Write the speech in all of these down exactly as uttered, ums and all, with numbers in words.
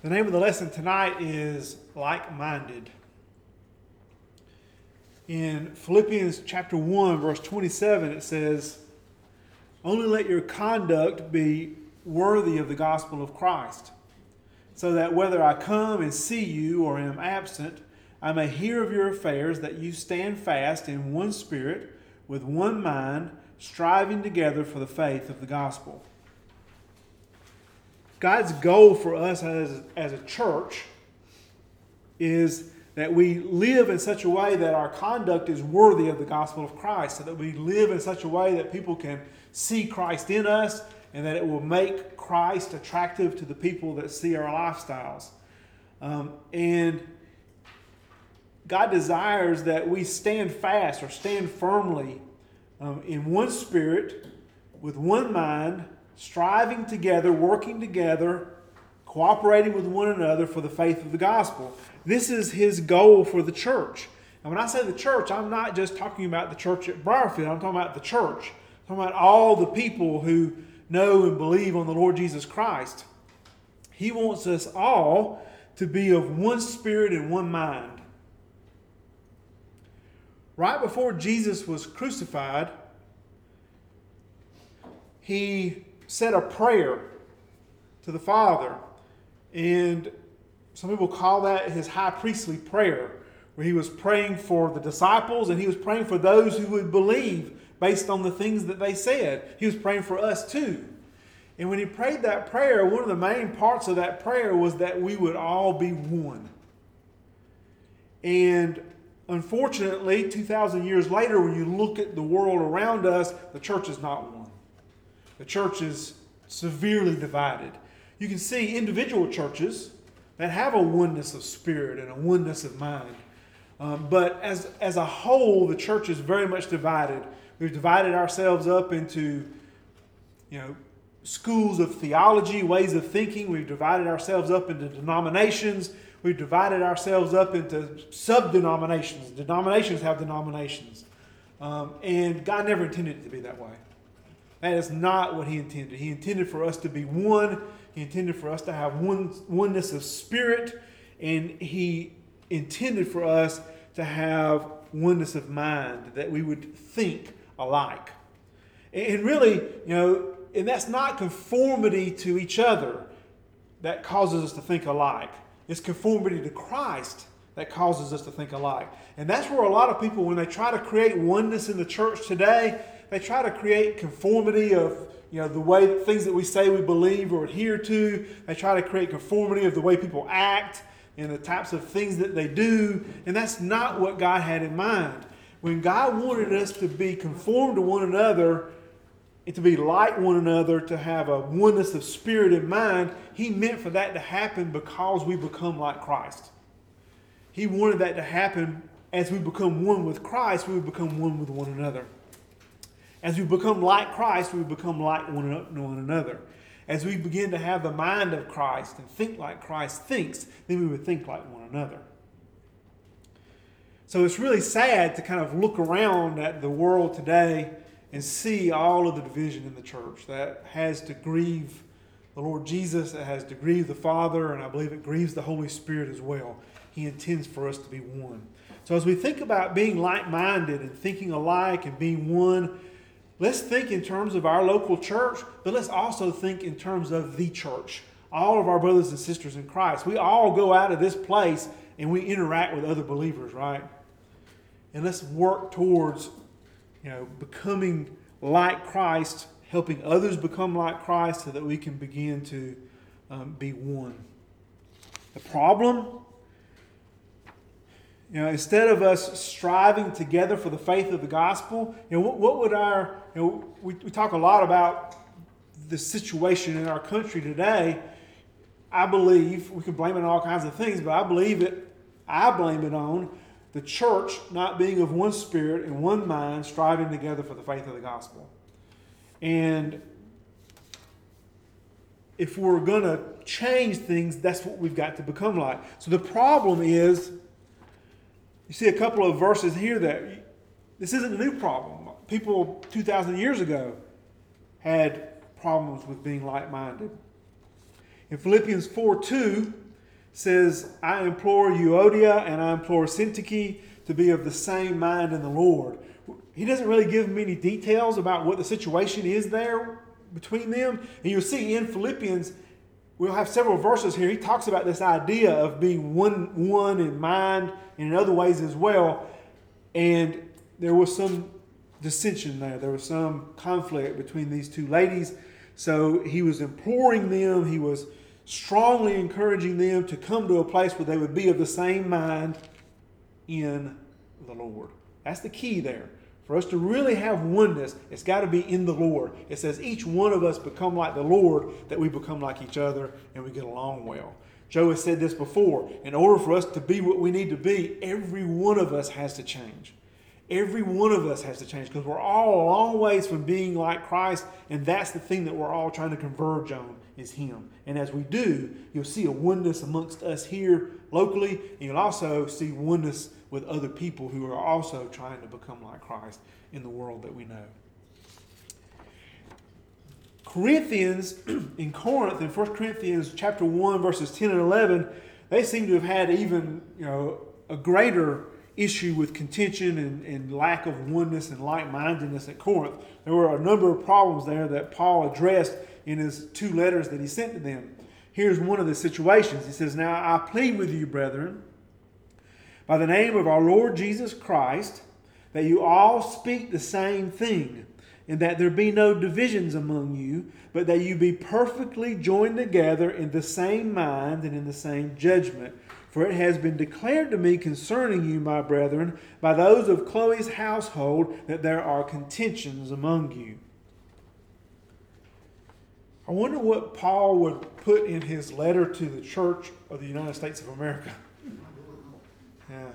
The name of the lesson tonight is Like-Minded. In Philippians chapter one, verse twenty-seven, it says, "Only let your conduct be worthy of the gospel of Christ, so that whether I come and see you or am absent, I may hear of your affairs, that you stand fast in one spirit, with one mind, striving together for the faith of the gospel." God's goal for us as, as a church is that we live in such a way that our conduct is worthy of the gospel of Christ, so that we live in such a way that people can see Christ in us and that it will make Christ attractive to the people that see our lifestyles. Um, and God desires that we stand fast or stand firmly um, in one spirit, with one mind, striving together, working together, cooperating with one another for the faith of the gospel. This is His goal for the church. And when I say the church, I'm not just talking about the church at Briarfield. I'm talking about the church. I'm talking about all the people who know and believe on the Lord Jesus Christ. He wants us all to be of one spirit and one mind. Right before Jesus was crucified, He said a prayer to the Father. And some people call that His high priestly prayer, where He was praying for the disciples and He was praying for those who would believe based on the things that they said. He was praying for us too. And when He prayed that prayer, one of the main parts of that prayer was that we would all be one. And unfortunately, two thousand years later, when you look at the world around us, the church is not one. The church is severely divided. You can see individual churches that have a oneness of spirit and a oneness of mind. Um, but as, as a whole, the church is very much divided. We've divided ourselves up into, you know, schools of theology, ways of thinking. We've divided ourselves up into denominations. We've divided ourselves up into sub-denominations. Denominations have denominations. Um, and God never intended it to be that way. That is not what He intended. He intended for us to be one. He intended for us to have one oneness of spirit. And He intended for us to have oneness of mind, that we would think alike. And really, you know, and that's not conformity to each other that causes us to think alike. It's conformity to Christ that causes us to think alike. And that's where a lot of people, when they try to create oneness in the church today, they try to create conformity of, you know, the way things that we say we believe or adhere to. They try to create conformity of the way people act and the types of things that they do. And that's not what God had in mind. When God wanted us to be conformed to one another and to be like one another, to have a oneness of spirit and mind, He meant for that to happen because we become like Christ. He wanted that to happen as we become one with Christ, we would become one with one another. As we become like Christ, we become like one another. As we begin to have the mind of Christ and think like Christ thinks, then we would think like one another. So it's really sad to kind of look around at the world today and see all of the division in the church. That has to grieve the Lord Jesus, it has to grieve the Father, and I believe it grieves the Holy Spirit as well. He intends for us to be one. So as we think about being like-minded and thinking alike and being one, let's think in terms of our local church, but let's also think in terms of the church. All of our brothers and sisters in Christ. We all go out of this place and we interact with other believers, right? And let's work towards, you know, becoming like Christ, helping others become like Christ so that we can begin to um, be one. The problem, you know, instead of us striving together for the faith of the gospel, you know, what, what would our, you know, we, we talk a lot about the situation in our country today. I believe, we can blame it on all kinds of things, but I believe it, I blame it on the church not being of one spirit and one mind, striving together for the faith of the gospel. And if we're going to change things, that's what we've got to become like. So the problem is, you see a couple of verses here that this isn't a new problem. People two thousand years ago had problems with being like-minded. In Philippians four two, says, I implore Euodia and I implore Syntyche to be of the same mind in the Lord. He doesn't really give many details about what the situation is there between them. And you'll see in Philippians, we'll have several verses here. He talks about this idea of being one, one in mind and in other ways as well. And there was some dissension there. There was some conflict between these two ladies. So he was imploring them. He was strongly encouraging them to come to a place where they would be of the same mind in the Lord. That's the key there. For us to really have oneness, it's got to be in the Lord. It says each one of us become like the Lord, that we become like each other and we get along well. Joe has said this before. In order for us to be what we need to be, every one of us has to change. Every one of us has to change because we're all a long ways from being like Christ, and that's the thing that we're all trying to converge on is Him. And as we do, you'll see a oneness amongst us here locally, and you'll also see oneness with other people who are also trying to become like Christ in the world that we know. Corinthians, in Corinth, in First Corinthians chapter one, verses ten and eleven, they seem to have had even, you know, a greater issue with contention and, and lack of oneness and like-mindedness at Corinth. There were a number of problems there that Paul addressed in his two letters that he sent to them. Here's one of the situations. He says, Now I plead with you, brethren, by the name of our Lord Jesus Christ, that you all speak the same thing, and that there be no divisions among you, but that you be perfectly joined together in the same mind and in the same judgment. For it has been declared to me concerning you, my brethren, by those of Chloe's household, that there are contentions among you. I wonder what Paul would put in his letter to the Church of the United States of America. Yeah.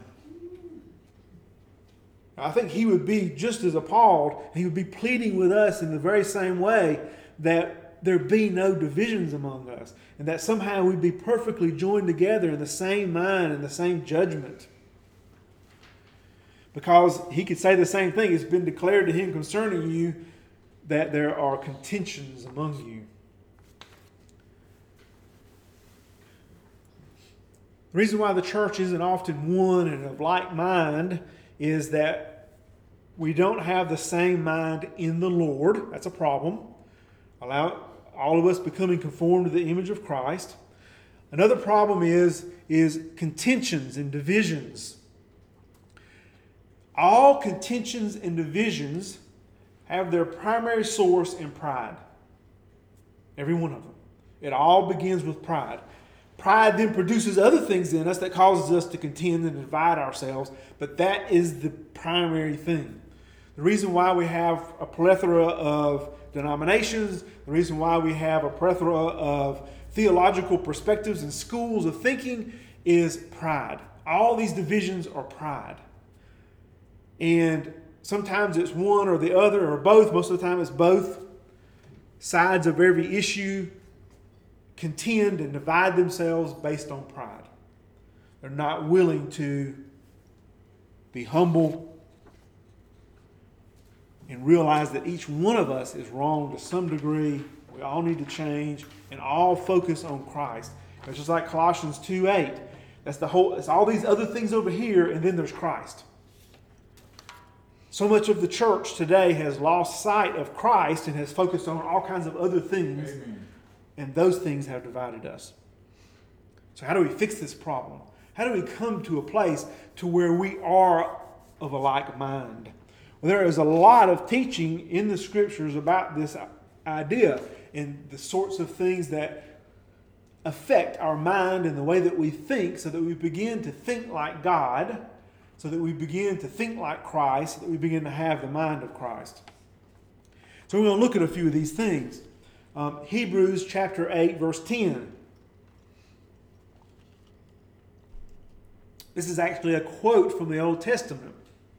I think he would be just as appalled. He would be pleading with us in the very same way that there be no divisions among us, and that somehow we'd be perfectly joined together in the same mind and the same judgment. Because he could say the same thing. It's been declared to him concerning you that there are contentions among you. The reason why the church isn't often one and of like mind is that we don't have the same mind in the Lord. That's a problem. Allow all of us becoming conformed to the image of Christ. Another problem is, is contentions and divisions. All contentions and divisions have their primary source in pride. Every one of them. It all begins with pride. Pride then produces other things in us that causes us to contend and divide ourselves, but that is the primary thing. The reason why we have a plethora of denominations, the reason why we have a plethora of theological perspectives and schools of thinking is pride. All these divisions are pride. And sometimes it's one or the other or both. Most of the time it's both. Sides of every issue contend and divide themselves based on pride. They're not willing to be humble and realize that each one of us is wrong to some degree. We all need to change and all focus on Christ. It's just like Colossians two eight. That's the whole. It's all these other things over here, and then there's Christ. So much of the church today has lost sight of Christ and has focused on all kinds of other things. Amen. And those things have divided us. So how do we fix this problem? How do we come to a place to where we are of a like mind? Well, there is a lot of teaching in the Scriptures about this idea and the sorts of things that affect our mind and the way that we think, so that we begin to think like God, so that we begin to think like Christ, so that we begin to have the mind of Christ. So we're going to look at a few of these things. Um, Hebrews chapter eight, verse ten. This is actually a quote from the Old Testament.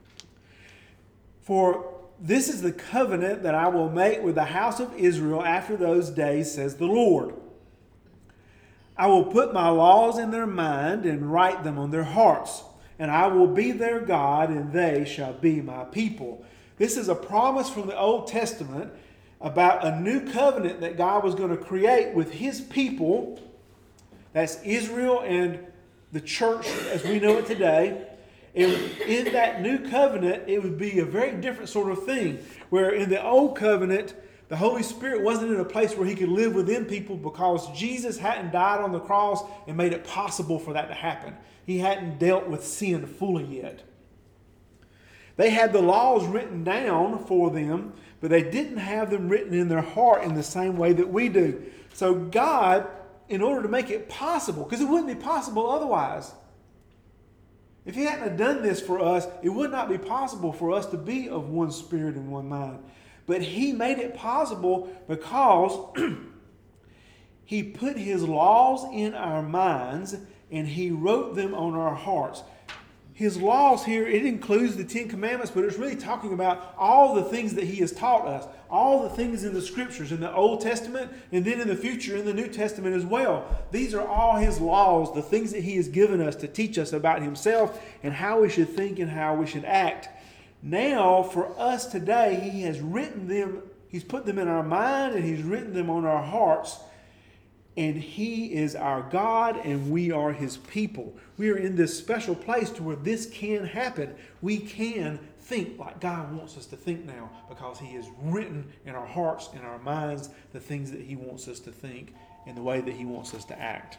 For this is the covenant that I will make with the house of Israel after those days, says the Lord. I will put my laws in their mind and write them on their hearts, and I will be their God, and they shall be my people. This is a promise from the Old Testament about a new covenant that God was going to create with His people That's Israel and the church as we know it today. And in that new covenant, it would be a very different sort of thing. Where in the old covenant, the Holy Spirit wasn't in a place where he could live within people because Jesus hadn't died on the cross and made it possible for that to happen. He hadn't dealt with sin fully yet. They had the laws written down for them, but they didn't have them written in their heart in the same way that we do. So God, in order to make it possible, because it wouldn't be possible otherwise. If he hadn't done this for us, it would not be possible for us to be of one spirit and one mind. But he made it possible because he put his laws in our minds and he wrote them on our hearts. His laws here, it includes the Ten Commandments, but it's really talking about all the things that he has taught us. All the things in the Scriptures, in the Old Testament, and then in the future in the New Testament as well. These are all his laws, the things that he has given us to teach us about himself and how we should think and how we should act. Now, for us today, he has written them, he's put them in our mind and he's written them on our hearts. And he is our God and we are his people. We are in this special place to where this can happen. We can think like God wants us to think now because he has written in our hearts and our minds the things that he wants us to think and the way that he wants us to act.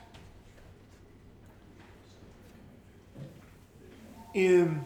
In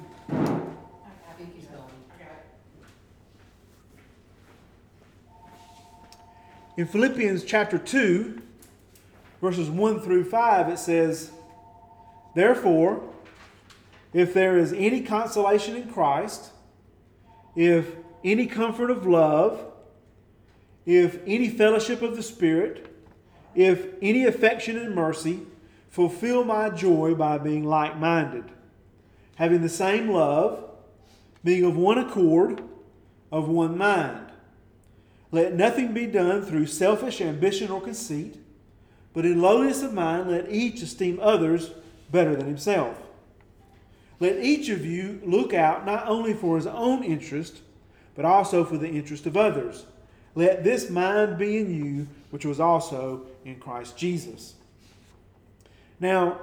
In Philippians chapter two, verses one through five, it says, "Therefore, if there is any consolation in Christ, if any comfort of love, if any fellowship of the Spirit, if any affection and mercy, fulfill my joy by being like-minded, having the same love, being of one accord, of one mind. Let nothing be done through selfish ambition or conceit, but in lowliness of mind let each esteem others better than himself. Let each of you look out not only for his own interest, but also for the interest of others. Let this mind be in you, which was also in Christ Jesus." Now,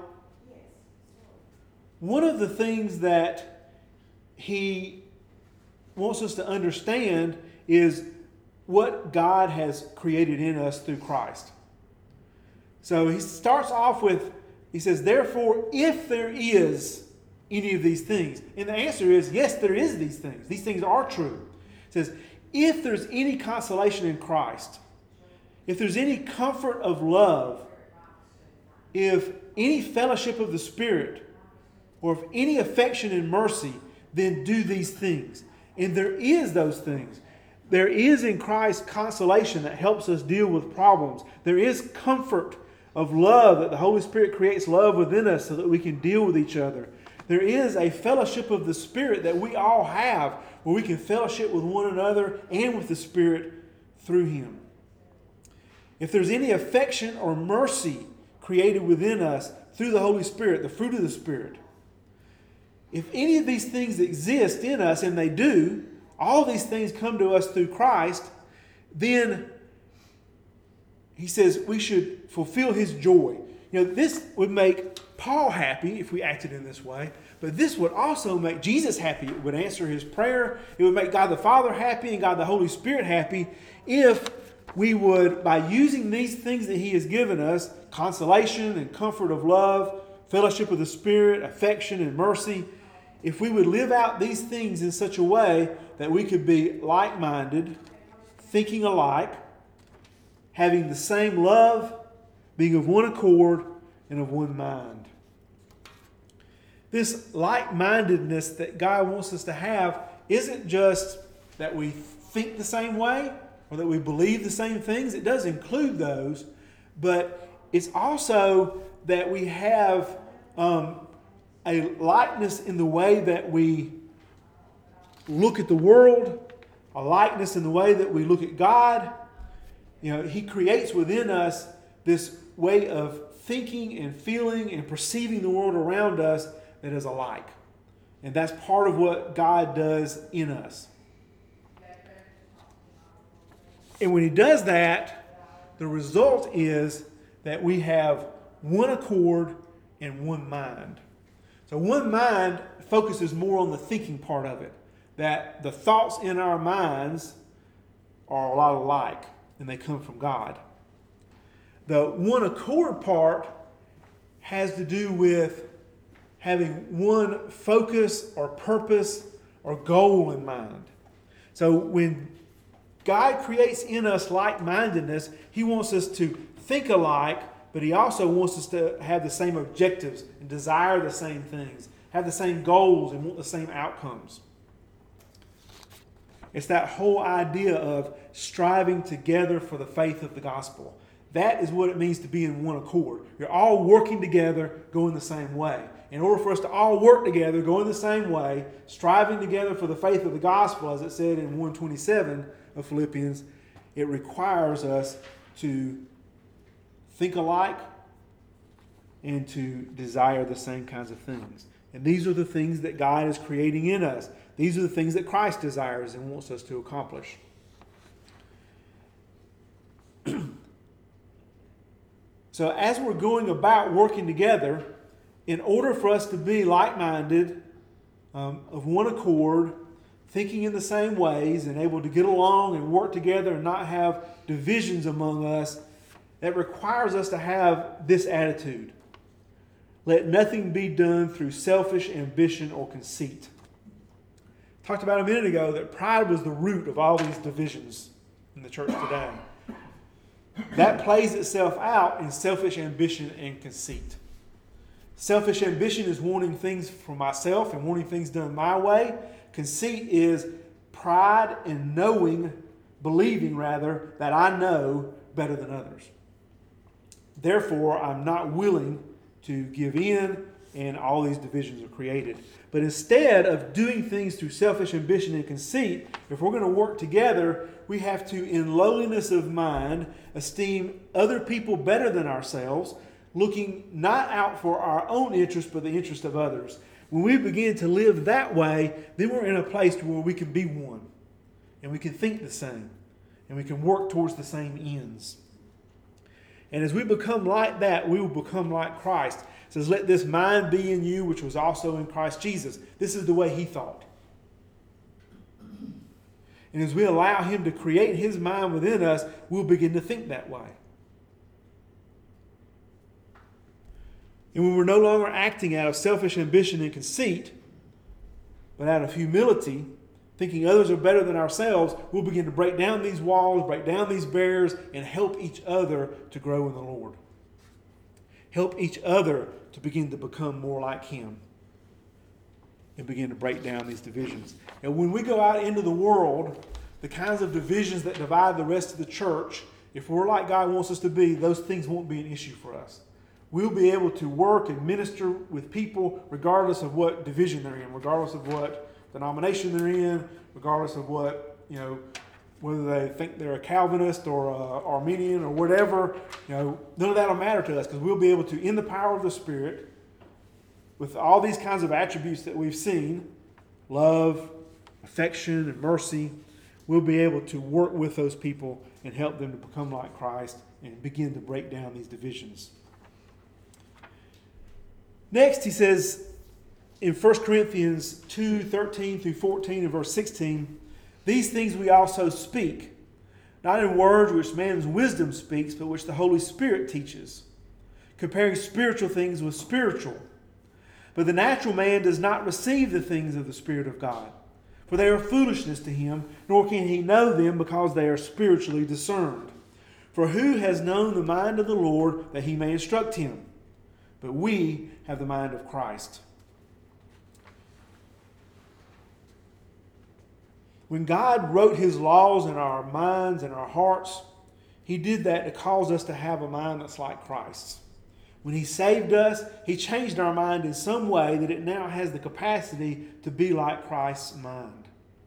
one of the things that he wants us to understand is what God has created in us through Christ. So he starts off with, he says, "Therefore, if there is any of these things," and the answer is, yes, there is these things. These things are true. It says, if there's any consolation in Christ, if there's any comfort of love, if any fellowship of the Spirit, or if any affection and mercy, then do these things. And there is those things. There is in Christ consolation that helps us deal with problems. There is comfort of love, that the Holy Spirit creates love within us so that we can deal with each other. There is a fellowship of the Spirit that we all have where we can fellowship with one another and with the Spirit through Him. If there's any affection or mercy created within us through the Holy Spirit, the fruit of the Spirit, if any of these things exist in us, and they do, all these things come to us through Christ, then he says we should fulfill his joy. You know, this would make Paul happy if we acted in this way, but this would also make Jesus happy. It would answer his prayer. It would make God the Father happy and God the Holy Spirit happy if we would, by using these things that he has given us, consolation and comfort of love, fellowship of the Spirit, affection and mercy, if we would live out these things in such a way that we could be like-minded, thinking alike, having the same love, being of one accord, and of one mind. This like-mindedness that God wants us to have isn't just that we think the same way or that we believe the same things. It does include those, but it's also that we have um, a likeness in the way that we look at the world, a likeness in the way that we look at God. You know, he creates within us this way of thinking and feeling and perceiving the world around us that is alike. And that's part of what God does in us. And when he does that, the result is that we have one accord and one mind. So one mind focuses more on the thinking part of it, that the thoughts in our minds are a lot alike and they come from God. The one accord part has to do with having one focus or purpose or goal in mind. So when God creates in us like-mindedness, He wants us to think alike, but He also wants us to have the same objectives and desire the same things, have the same goals and want the same outcomes. It's that whole idea of striving together for the faith of the gospel. That is what it means to be in one accord. You're all working together, going the same way. In order for us to all work together, going the same way, striving together for the faith of the gospel, as it said in one twenty-seven of Philippians, it requires us to think alike and to desire the same kinds of things. And these are the things that God is creating in us. These are the things that Christ desires and wants us to accomplish. So as we're going about working together, in order for us to be like-minded, um, of one accord, thinking in the same ways and able to get along and work together and not have divisions among us, that requires us to have this attitude. Let nothing be done through selfish ambition or conceit. I talked about a minute ago that pride was the root of all these divisions in the church today. That plays itself out in selfish ambition and conceit. Selfish ambition is wanting things for myself and wanting things done my way. Conceit is pride in knowing, believing rather, that I know better than others. Therefore, I'm not willing to give in, and all these divisions are created. But instead of doing things through selfish ambition and conceit, if we're going to work together, we have to, in lowliness of mind, esteem other people better than ourselves, looking not out for our own interest, but the interest of others. When we begin to live that way, then we're in a place where we can be one, and we can think the same, and we can work towards the same ends. And as we become like that, we will become like Christ. It says, let this mind be in you, which was also in Christ Jesus. This is the way He thought. And as we allow Him to create His mind within us, we'll begin to think that way. And when we're no longer acting out of selfish ambition and conceit, but out of humility, thinking others are better than ourselves, we'll begin to break down these walls, break down these barriers, and help each other to grow in the Lord. Help each other to begin to become more like Him and begin to break down these divisions. And when we go out into the world, the kinds of divisions that divide the rest of the church, if we're like God wants us to be, those things won't be an issue for us. We'll be able to work and minister with people regardless of what division they're in, regardless of what denomination they're in, regardless of what, you know, whether they think they're a Calvinist or a Arminian or whatever. You know, none of that will matter to us because we'll be able to, in the power of the Spirit, with all these kinds of attributes that we've seen, love, affection, and mercy, we'll be able to work with those people and help them to become like Christ and begin to break down these divisions. Next, he says in First Corinthians two, thirteen through fourteen and verse sixteen, these things we also speak, not in words which man's wisdom speaks, but which the Holy Spirit teaches, comparing spiritual things with spiritual. But the natural man does not receive the things of the Spirit of God, for they are foolishness to him, nor can he know them because they are spiritually discerned. For who has known the mind of the Lord that he may instruct him? But we have the mind of Christ. When God wrote His laws in our minds and our hearts, He did that to cause us to have a mind that's like Christ's. When He saved us, He changed our mind in some way that it now has the capacity to be like Christ's mind.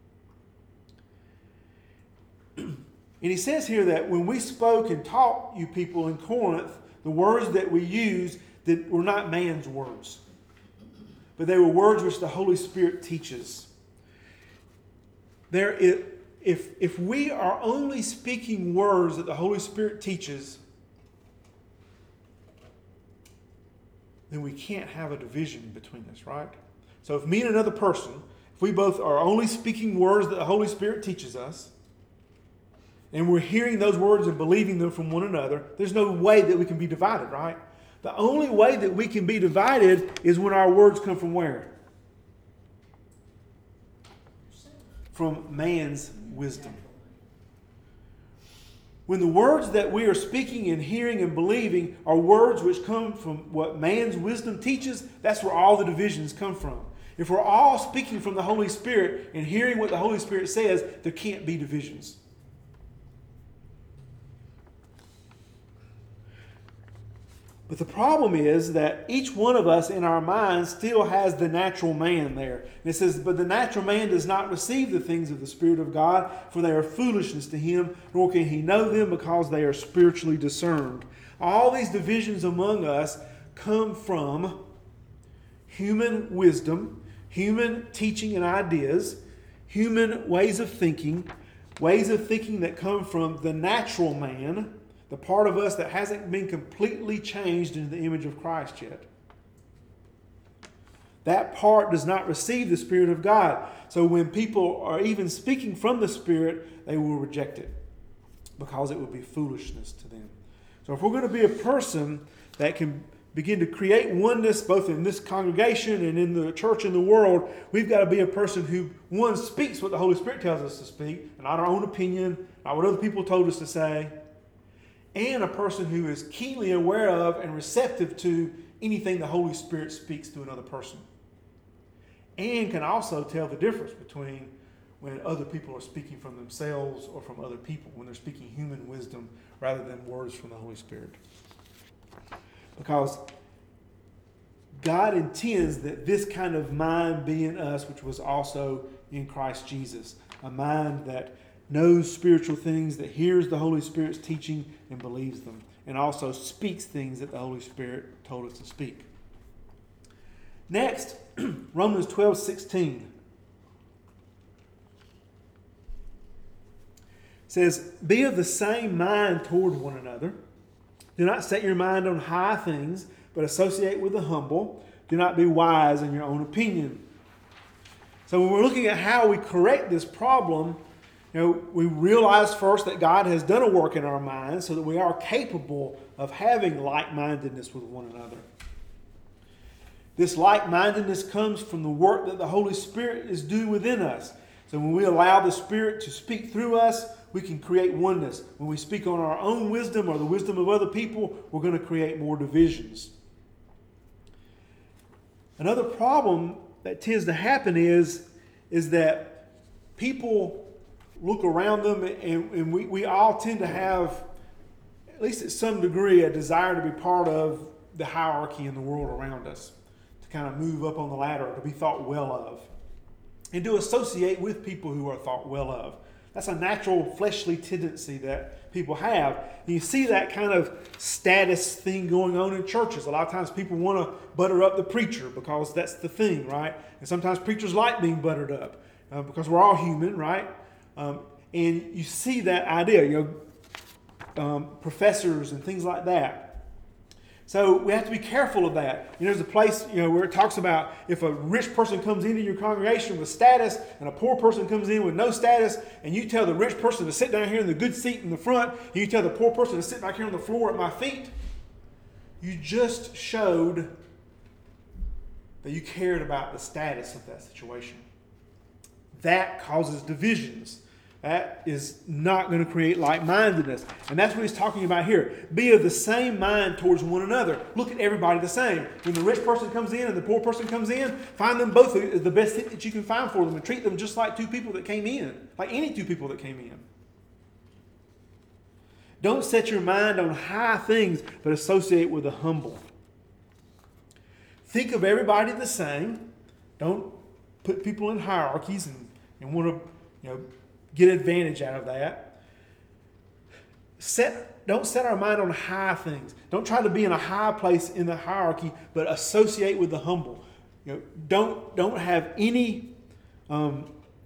And He says here that when we spoke and taught you people in Corinth, the words that we used that were not man's words, but they were words which the Holy Spirit teaches. There, if, if we are only speaking words that the Holy Spirit teaches, then we can't have a division between us, right? So if me and another person, if we both are only speaking words that the Holy Spirit teaches us, and we're hearing those words and believing them from one another, there's no way that we can be divided, right? The only way that we can be divided is when our words come from where? From man's wisdom. When the words that we are speaking and hearing and believing are words which come from what man's wisdom teaches, that's where all the divisions come from. If we're all speaking from the Holy Spirit and hearing what the Holy Spirit says, there can't be divisions. But the problem is that each one of us in our minds still has the natural man there. And it says, but the natural man does not receive the things of the Spirit of God, for they are foolishness to him, nor can he know them because they are spiritually discerned. All these divisions among us come from human wisdom, human teaching and ideas, human ways of thinking, ways of thinking that come from the natural man, the part of us that hasn't been completely changed into the image of Christ yet. That part does not receive the Spirit of God. So when people are even speaking from the Spirit, they will reject it because it would be foolishness to them. So if we're going to be a person that can begin to create oneness both in this congregation and in the church and the world, we've got to be a person who, one, speaks what the Holy Spirit tells us to speak, not our own opinion, not what other people told us to say, and a person who is keenly aware of and receptive to anything the Holy Spirit speaks to another person. And can also tell the difference between when other people are speaking from themselves or from other people, when they're speaking human wisdom rather than words from the Holy Spirit. Because God intends that this kind of mind be in us, which was also in Christ Jesus. A mind that knows spiritual things, that hears the Holy Spirit's teaching and believes them, and also speaks things that the Holy Spirit told us to speak. Next, Romans twelve sixteen says, be of the same mind toward one another. Do not set your mind on high things, but associate with the humble. Do not be wise in your own opinion. So when we're looking at how we correct this problem, you know, we realize first that God has done a work in our minds so that we are capable of having like-mindedness with one another. This like-mindedness comes from the work that the Holy Spirit is doing within us. So when we allow the Spirit to speak through us, we can create oneness. When we speak on our own wisdom or the wisdom of other people, we're going to create more divisions. Another problem that tends to happen is, is that people look around them, and, and we, we all tend to have, at least at some degree, a desire to be part of the hierarchy in the world around us, to kind of move up on the ladder, to be thought well of, and to associate with people who are thought well of. That's a natural fleshly tendency that people have. And you see that kind of status thing going on in churches. A lot of times people want to butter up the preacher because that's the thing, right? And sometimes preachers like being buttered up uh, because we're all human, right? Um, and you see that idea, you know, um, professors and things like that. So we have to be careful of that. You know, there's a place, you know, where it talks about if a rich person comes into your congregation with status and a poor person comes in with no status, and you tell the rich person to sit down here in the good seat in the front, and you tell the poor person to sit back here on the floor at my feet, you just showed that you cared about the status of that situation. That causes divisions. That is not going to create like-mindedness. And that's what he's talking about here. Be of the same mind towards one another. Look at everybody the same. When the rich person comes in and the poor person comes in, find them both the best thing that you can find for them and treat them just like two people that came in. Like any two people that came in. Don't set your mind on high things, but associate with the humble. Think of everybody the same. Don't put people in hierarchies and, and want to, you know, get advantage out of that. Set, don't set our mind on high things. Don't try to be in a high place in the hierarchy, but associate with the humble. You know, don't, don't have any um,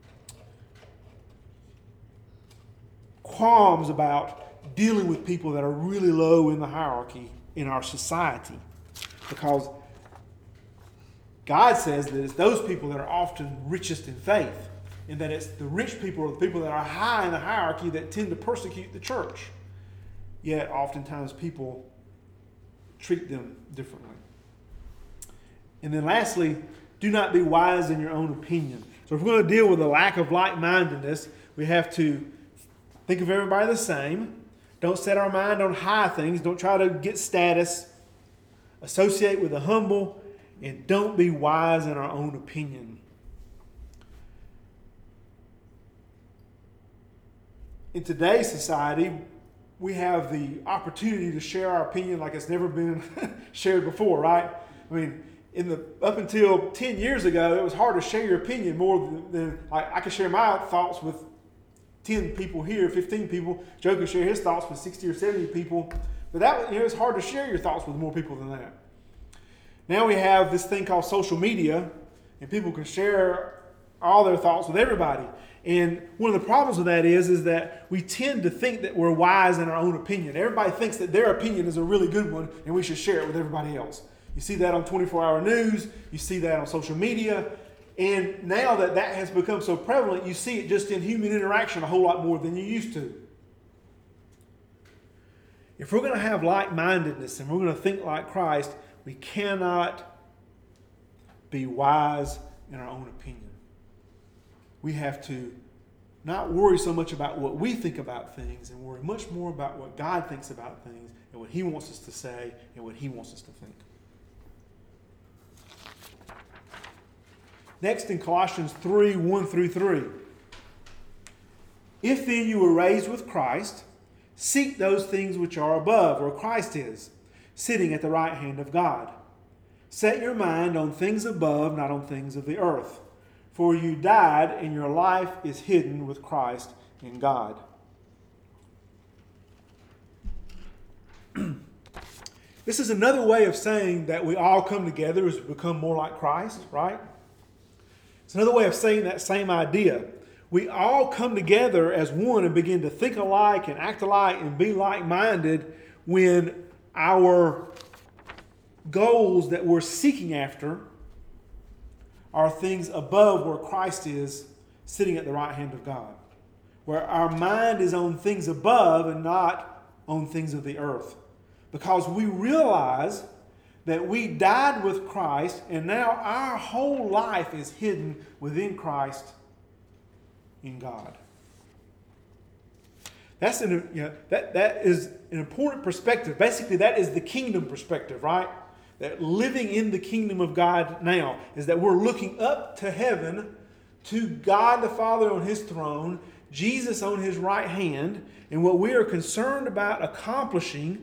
qualms about dealing with people that are really low in the hierarchy in our society, because God says that it's those people that are often richest in faith, and that it's the rich people or the people that are high in the hierarchy that tend to persecute the church. Yet, oftentimes, people treat them differently. And then lastly, do not be wise in your own opinion. So if we're going to deal with a lack of like-mindedness, we have to think of everybody the same. Don't set our mind on high things. Don't try to get status. Associate with the humble. And don't be wise in our own opinion. In today's society, we have the opportunity to share our opinion like it's never been shared before, right? I mean, in the up until ten years ago, it was hard to share your opinion more than, than like I could share my thoughts with ten people here, fifteen people. Joe could share his thoughts with sixty or seventy people. But that, you know, it's hard to share your thoughts with more people than that. Now we have this thing called social media, and people can share all their thoughts with everybody. And one of the problems with that is, is that we tend to think that we're wise in our own opinion. Everybody thinks that their opinion is a really good one, and we should share it with everybody else. You see that on twenty-four hour news. You see that on social media. And now that that has become so prevalent, you see it just in human interaction a whole lot more than you used to. If we're going to have like-mindedness and we're going to think like Christ, we cannot be wise in our own opinion. We have to not worry so much about what we think about things and worry much more about what God thinks about things and what He wants us to say and what He wants us to think. Next in Colossians three, one through three. If then you were raised with Christ, seek those things which are above, where Christ is, sitting at the right hand of God. Set your mind on things above, not on things of the earth. For you died, and your life is hidden with Christ in God. This is another way of saying that we all come together as we become more like Christ, right? It's another way of saying that same idea. We all come together as one and begin to think alike and act alike and be like-minded when our goals that we're seeking after are things above where Christ is sitting at the right hand of God. Where our mind is on things above and not on things of the earth. Because we realize that we died with Christ and now our whole life is hidden within Christ in God. That's an, you know, that, that is an important perspective. Basically, that is the kingdom perspective, right? That living in the kingdom of God now is that we're looking up to heaven, to God the Father on His throne, Jesus on His right hand, and what we are concerned about accomplishing,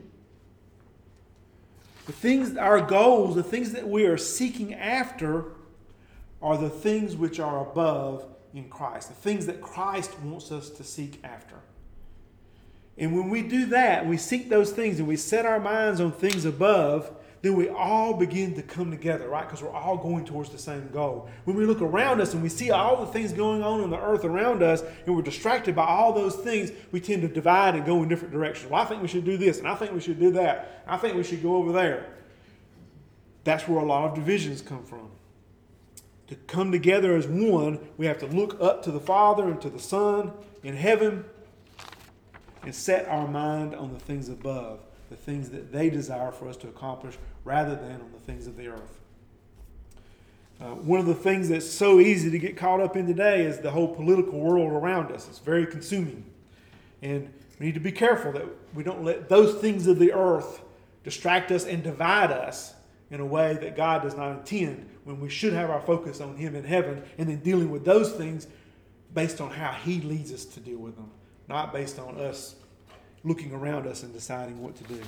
the things, our goals, the things that we are seeking after are the things which are above in Christ, the things that Christ wants us to seek after. And when we do that, we seek those things and we set our minds on things above, then we all begin to come together, right? Because we're all going towards the same goal. When we look around us and we see all the things going on in the earth around us and we're distracted by all those things, we tend to divide and go in different directions. Well, I think we should do this, and I think we should do that. I think we should go over there. That's where a lot of divisions come from. To come together as one, we have to look up to the Father and to the Son in heaven and set our mind on the things above, the things that they desire for us to accomplish, rather than on the things of the earth. Uh, one of the things that's so easy to get caught up in today is the whole political world around us. It's very consuming. And we need to be careful that we don't let those things of the earth distract us and divide us in a way that God does not intend, when we should have our focus on Him in heaven and then dealing with those things based on how He leads us to deal with them, not based on us looking around us and deciding what to do.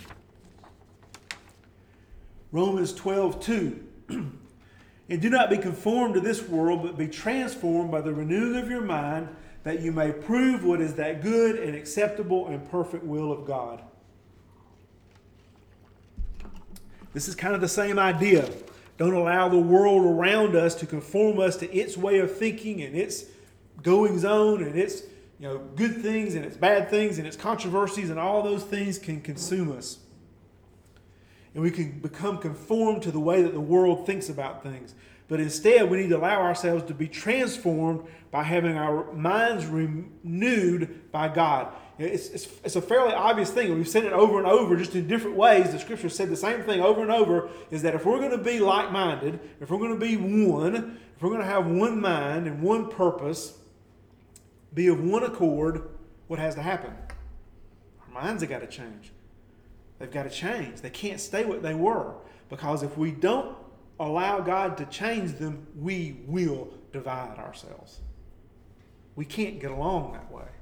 Romans twelve two. And do not be conformed to this world, but be transformed by the renewing of your mind, that you may prove what is that good and acceptable and perfect will of God. This is kind of the same idea. Don't allow the world around us to conform us to its way of thinking and its goings on and its, you know, good things and its bad things and its controversies, and all those things can consume us. And we can become conformed to the way that the world thinks about things. but instead we need to allow ourselves to be transformed by having our minds renewed by God. It's, it's, it's a fairly obvious thing. We've said it over and over, just in different ways. The Scripture said the same thing over and over, is that if we're going to be like-minded, if we're going to be one, if we're going to have one mind and one purpose, be of one accord, what has to happen? Our minds have got to change. They've got to change. They can't stay what they were. Because if we don't allow God to change them, we will divide ourselves. We can't get along that way.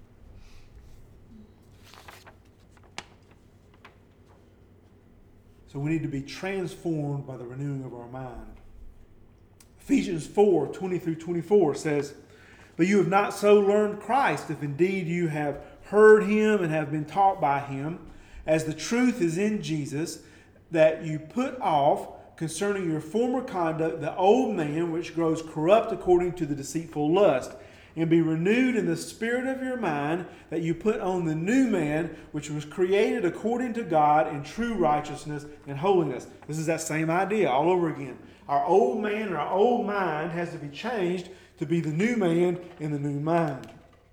So we need to be transformed by the renewing of our mind. Ephesians four, twenty through twenty-four says, "But you have not so learned Christ, if indeed you have heard him and have been taught by him, as the truth is in Jesus, that you put off concerning your former conduct the old man which grows corrupt according to the deceitful lust, and be renewed in the spirit of your mind, that you put on the new man which was created according to God in true righteousness and holiness." This is that same idea all over again. Our old man or our old mind has to be changed to be the new man in the new mind.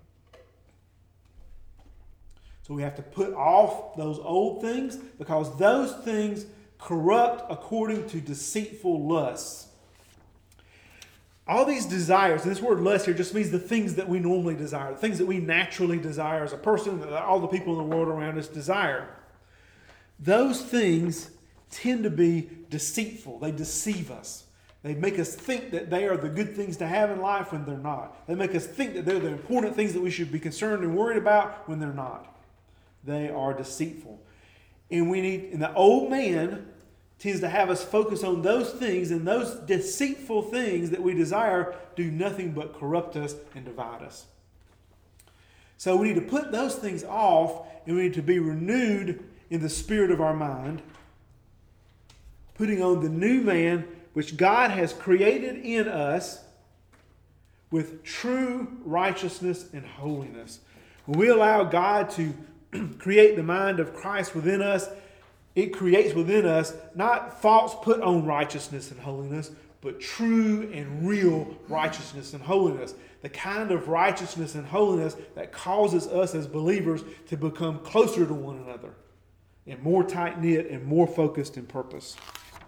So we have to put off those old things, because those things corrupt according to deceitful lusts. All these desires, and this word lust here just means the things that we normally desire, the things that we naturally desire as a person, that all the people in the world around us desire. Those things tend to be deceitful. They deceive us. They make us think that they are the good things to have in life when they're not. They make us think that they're the important things that we should be concerned and worried about when they're not. They are deceitful. And we need, and the old man tends to have us focus on those things, and those deceitful things that we desire do nothing but corrupt us and divide us. So we need to put those things off, and we need to be renewed in the spirit of our mind, putting on the new man which God has created in us with true righteousness and holiness. When we allow God to create the mind of Christ within us, it creates within us not false put on righteousness and holiness, but true and real righteousness and holiness. The kind of righteousness and holiness that causes us as believers to become closer to one another and more tight-knit and more focused in purpose.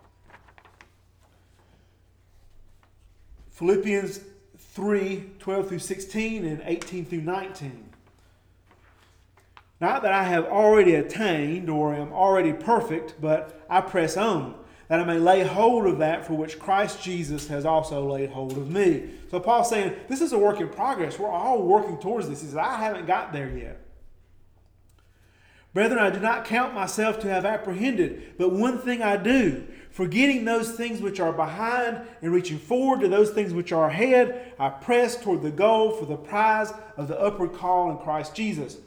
Philippians three, twelve through sixteen and eighteen through nineteen. "Not that I have already attained or am already perfect, but I press on, that I may lay hold of that for which Christ Jesus has also laid hold of me." So Paul's saying, this is a work in progress. We're all working towards this. He says, I haven't got there yet. "Brethren, I do not count myself to have apprehended, but one thing I do, forgetting those things which are behind and reaching forward to those things which are ahead, I press toward the goal for the prize of the upward call in Christ Jesus."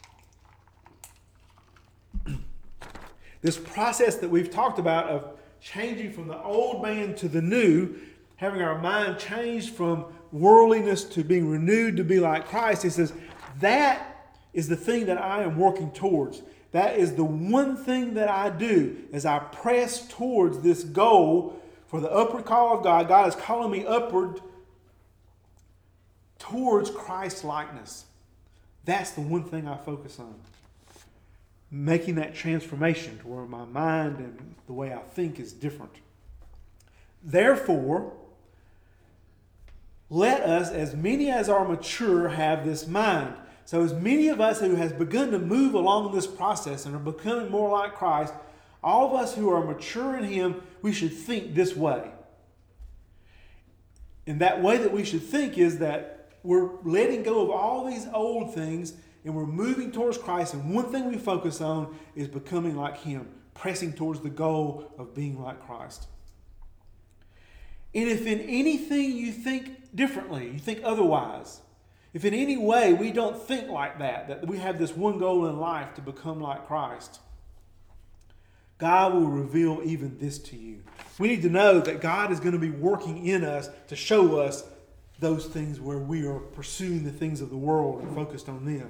This process that we've talked about of changing from the old man to the new, having our mind changed from worldliness to being renewed to be like Christ, he says, that is the thing that I am working towards. That is the one thing that I do as I press towards this goal for the upward call of God. God is calling me upward towards Christ's likeness. That's the one thing I focus on. Making that transformation to where my mind and the way I think is different. "Therefore, let us, as many as are mature, have this mind." So as many of us who has begun to move along this process and are becoming more like Christ, all of us who are mature in Him, we should think this way. And that way that we should think is that we're letting go of all these old things and we're moving towards Christ, and one thing we focus on is becoming like Him, pressing towards the goal of being like Christ. And if in anything you think differently, you think otherwise, if in any way we don't think like that, that we have this one goal in life to become like Christ, God will reveal even this to you. We need to know that God is going to be working in us to show us those things where we are pursuing the things of the world and focused on them.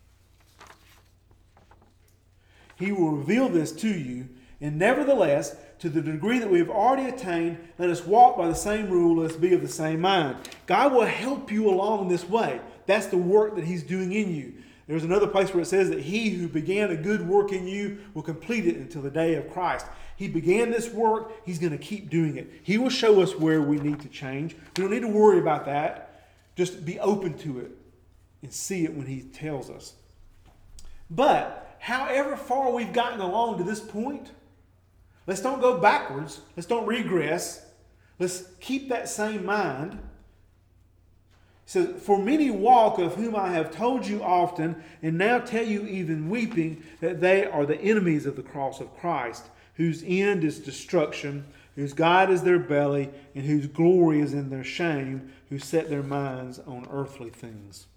He will reveal this to you, and nevertheless, to the degree that we have already attained, let us walk by the same rule, let us be of the same mind. God will help you along this way. That's the work that He's doing in you. There's another place where it says that He who began a good work in you will complete it until the day of Christ. He began this work. He's going to keep doing it. He will show us where we need to change. We don't need to worry about that. Just be open to it and see it when He tells us. But however far we've gotten along to this point, let's don't go backwards. Let's don't regress. Let's keep that same mind. He says, for many walk, of whom I have told you often, and now tell you even weeping, that they are the enemies of the cross of Christ, whose end is destruction, whose God is their belly, and whose glory is in their shame, who set their minds on earthly things.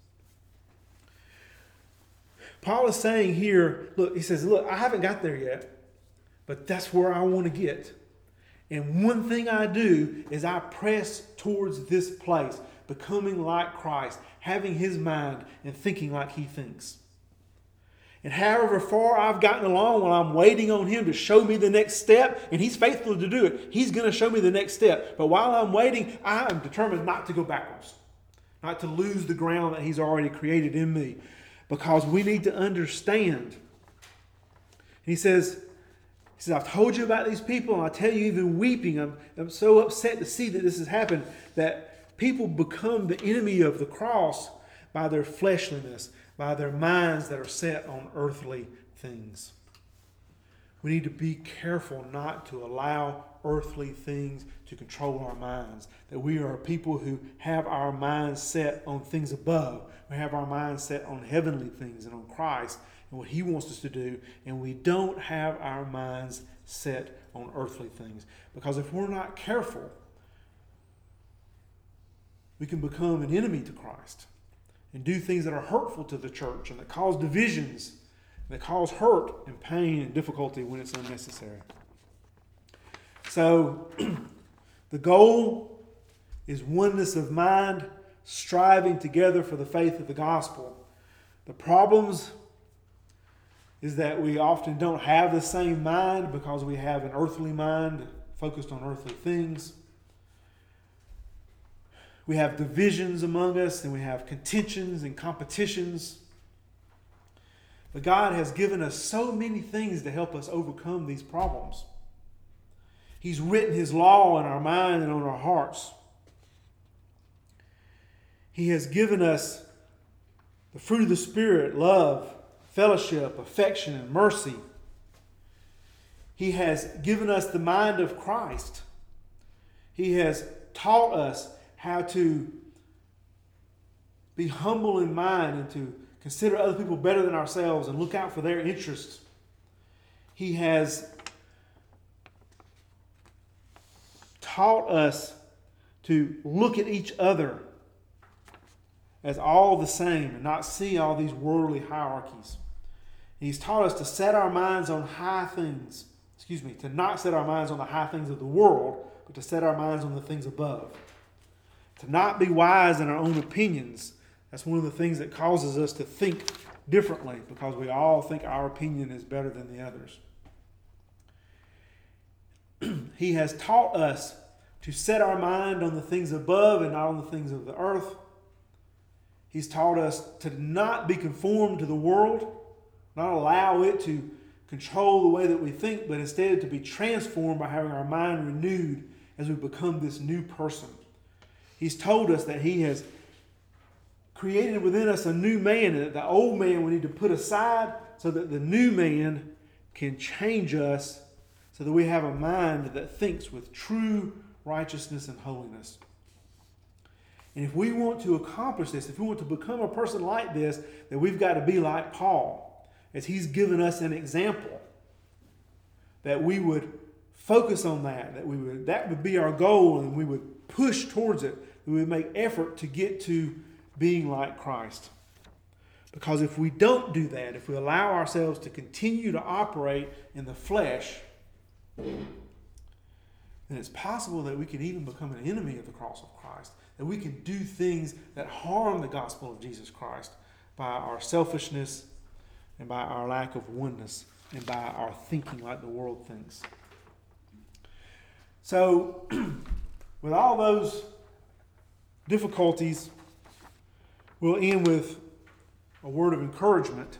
Paul is saying here, look, he says, look, I haven't got there yet, but that's where I want to get. And one thing I do is I press towards this place, becoming like Christ, having His mind and thinking like He thinks. And however far I've gotten along while I'm waiting on Him to show me the next step, and He's faithful to do it, He's going to show me the next step. But while I'm waiting, I am determined not to go backwards, not to lose the ground that He's already created in me, because we need to understand. He says, He says, I've told you about these people, and I tell you even weeping, I'm, I'm so upset to see that this has happened, that people become the enemy of the cross by their fleshliness, by their minds that are set on earthly things. We need to be careful not to allow earthly things to control our minds. That we are people who have our minds set on things above. We have our minds set on heavenly things and on Christ and what He wants us to do. And we don't have our minds set on earthly things. Because if we're not careful, we can become an enemy to Christ and do things that are hurtful to the church and that cause divisions, and that cause hurt and pain and difficulty when it's unnecessary. So, the goal is oneness of mind, striving together for the faith of the gospel. The problems is that we often don't have the same mind because we have an earthly mind focused on earthly things. We have divisions among us, and we have contentions and competitions. But God has given us so many things to help us overcome these problems. He's written His law in our mind and on our hearts. He has given us the fruit of the Spirit, love, fellowship, affection, and mercy. He has given us the mind of Christ. He has taught us how to be humble in mind and to consider other people better than ourselves and look out for their interests. He has taught us to look at each other as all the same and not see all these worldly hierarchies. And He's taught us to set our minds on high things. Excuse me, to not set our minds on the high things of the world, but to set our minds on the things above. To not be wise in our own opinions. That's one of the things that causes us to think differently, because we all think our opinion is better than the others. He has taught us to set our mind on the things above and not on the things of the earth. He's taught us to not be conformed to the world, not allow it to control the way that we think, but instead to be transformed by having our mind renewed as we become this new person. He's told us that He has created within us a new man, and that the old man we need to put aside so that the new man can change us so that we have a mind that thinks with true righteousness and holiness. And if we want to accomplish this, if we want to become a person like this, then we've got to be like Paul, as he's given us an example, that we would focus on that, that we would that would be our goal, and we would push towards it. We would make effort to get to being like Christ. Because if we don't do that, if we allow ourselves to continue to operate in the flesh, then it's possible that we can even become an enemy of the cross of Christ. That we can do things that harm the gospel of Jesus Christ by our selfishness and by our lack of oneness and by our thinking like the world thinks. So, with all those difficulties, we'll end with a word of encouragement.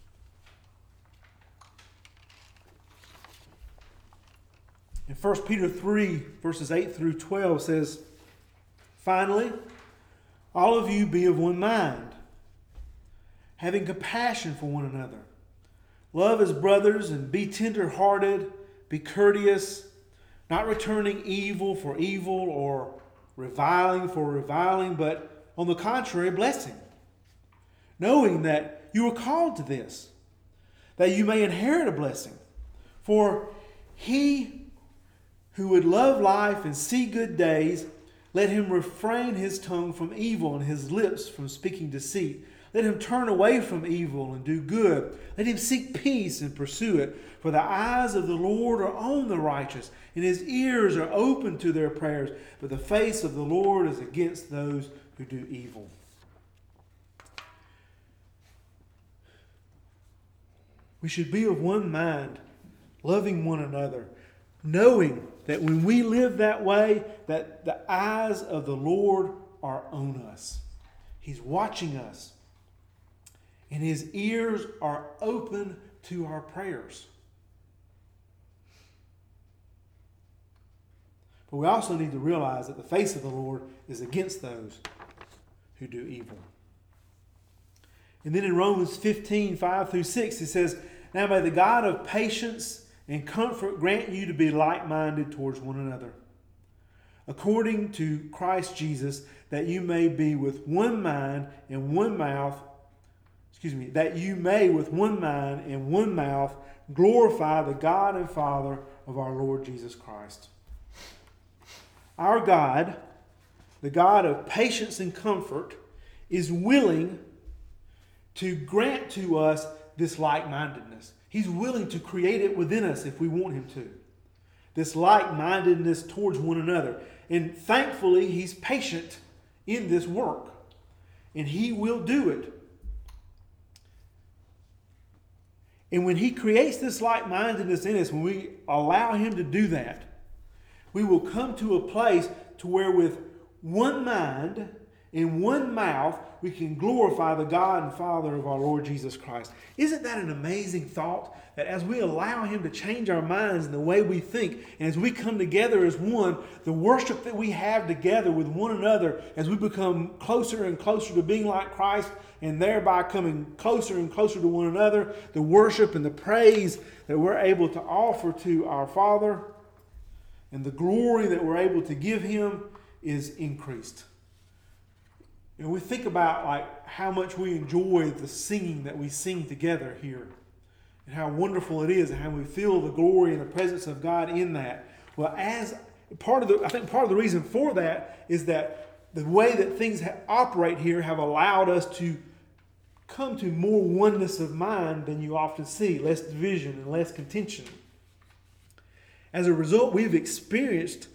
In First Peter three, verses eight through twelve says, "Finally, all of you be of one mind, having compassion for one another. Love as brothers and be tender-hearted, be courteous, not returning evil for evil or reviling for reviling, but on the contrary, blessing, knowing that you were called to this, that you may inherit a blessing. For he who would love life and see good days, let him refrain his tongue from evil and his lips from speaking deceit. Let him turn away from evil and do good. Let him seek peace and pursue it. For the eyes of the Lord are on the righteous, and his ears are open to their prayers. But the face of the Lord is against those who do evil." We should be of one mind, loving one another, knowing that when we live that way, that the eyes of the Lord are on us. He's watching us. And his ears are open to our prayers. But we also need to realize that the face of the Lord is against those who do evil. And then in Romans fifteen, five through six, it says, "Now may the God of patience and comfort grant you to be like-minded towards one another, according to Christ Jesus, that you may be with one mind and one mouth, excuse me, that you may with one mind and one mouth glorify the God and Father of our Lord Jesus Christ." Our God, the God of patience and comfort, is willing to grant to us this like-mindedness. He's willing to create it within us if we want him to. This like-mindedness towards one another. And thankfully, he's patient in this work. And he will do it. And when he creates this like-mindedness in us, when we allow him to do that, we will come to a place to where with one mind and one mouth, we can glorify the God and Father of our Lord Jesus Christ. Isn't that an amazing thought? That as we allow him to change our minds and the way we think, and as we come together as one, the worship that we have together with one another, as we become closer and closer to being like Christ, and thereby coming closer and closer to one another, the worship and the praise that we're able to offer to our Father, and the glory that we're able to give him is increased. And we think about like how much we enjoy the singing that we sing together here, and how wonderful it is, and how we feel the glory and the presence of God in that. Well, as part of the, I think part of the reason for that is that the way that things ha- operate here have allowed us to come to more oneness of mind than you often see, less division and less contention. As a result, we've experienced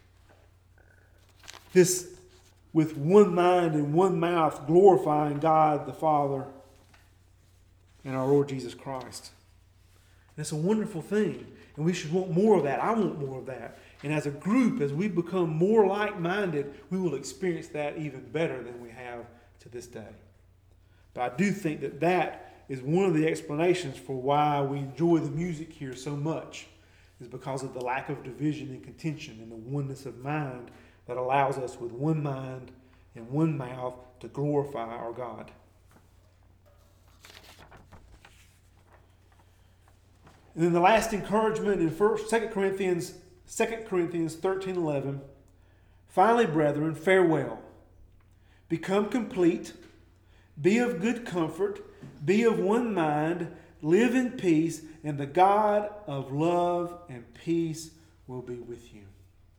this with one mind and one mouth, glorifying God the Father and our Lord Jesus Christ. And it's a wonderful thing, and we should want more of that. I want more of that. And as a group, as we become more like-minded, we will experience that even better than we have to this day. But I do think that that is one of the explanations for why we enjoy the music here so much, is because of the lack of division and contention and the oneness of mind that allows us with one mind and one mouth to glorify our God. And then the last encouragement in First, Second Corinthians, Second Corinthians thirteen eleven. "Finally, brethren, farewell. Become complete. Be of good comfort. Be of one mind. Live in peace. And the God of love and peace will be with you."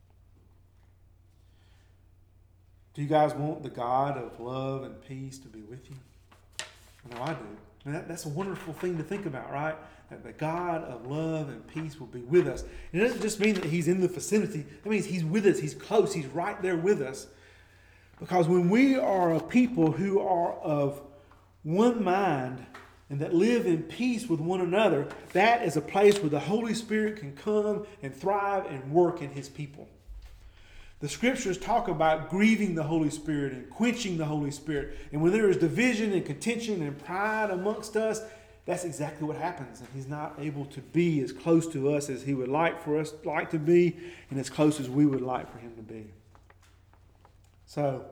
Do you guys want the God of love and peace to be with you? I know I do. I mean, that, that's a wonderful thing to think about, right? That the God of love and peace will be with us. And it doesn't just mean that he's in the vicinity. That means he's with us. He's close. He's right there with us. Because when we are a people who are of one mind and that live in peace with one another, that is a place where the Holy Spirit can come and thrive and work in His people. The Scriptures talk about grieving the Holy Spirit and quenching the Holy Spirit. And when there is division and contention and pride amongst us, that's exactly what happens. And He's not able to be as close to us as He would like for us like to be, and as close as we would like for Him to be. So,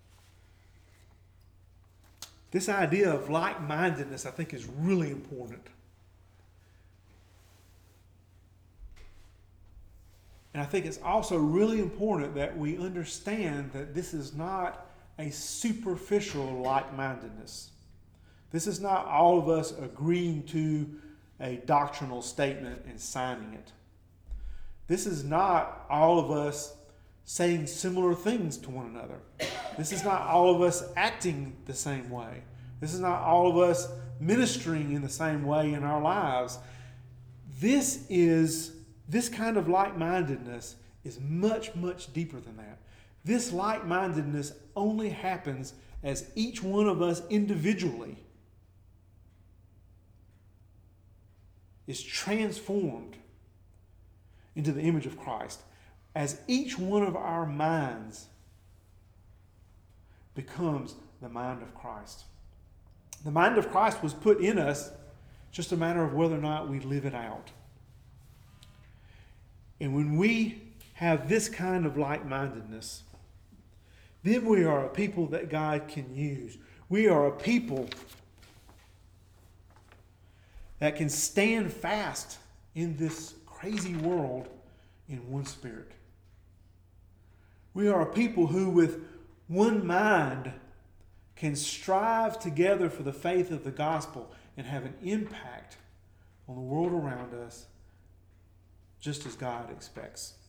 this idea of like-mindedness, I think, is really important. And I think it's also really important that we understand that this is not a superficial like-mindedness. This is not all of us agreeing to a doctrinal statement and signing it. This is not all of us saying similar things to one another. This is not all of us acting the same way. This is not all of us ministering in the same way in our lives. This is, this kind of like-mindedness is much, much deeper than that. This like-mindedness only happens as each one of us individually is transformed into the image of Christ. As each one of our minds becomes the mind of Christ. The mind of Christ was put in us, just a matter of whether or not we live it out. And when we have this kind of like-mindedness, then we are a people that God can use. We are a people that can stand fast in this crazy world in one spirit. We are a people who, with one mind, can strive together for the faith of the gospel and have an impact on the world around us, just as God expects.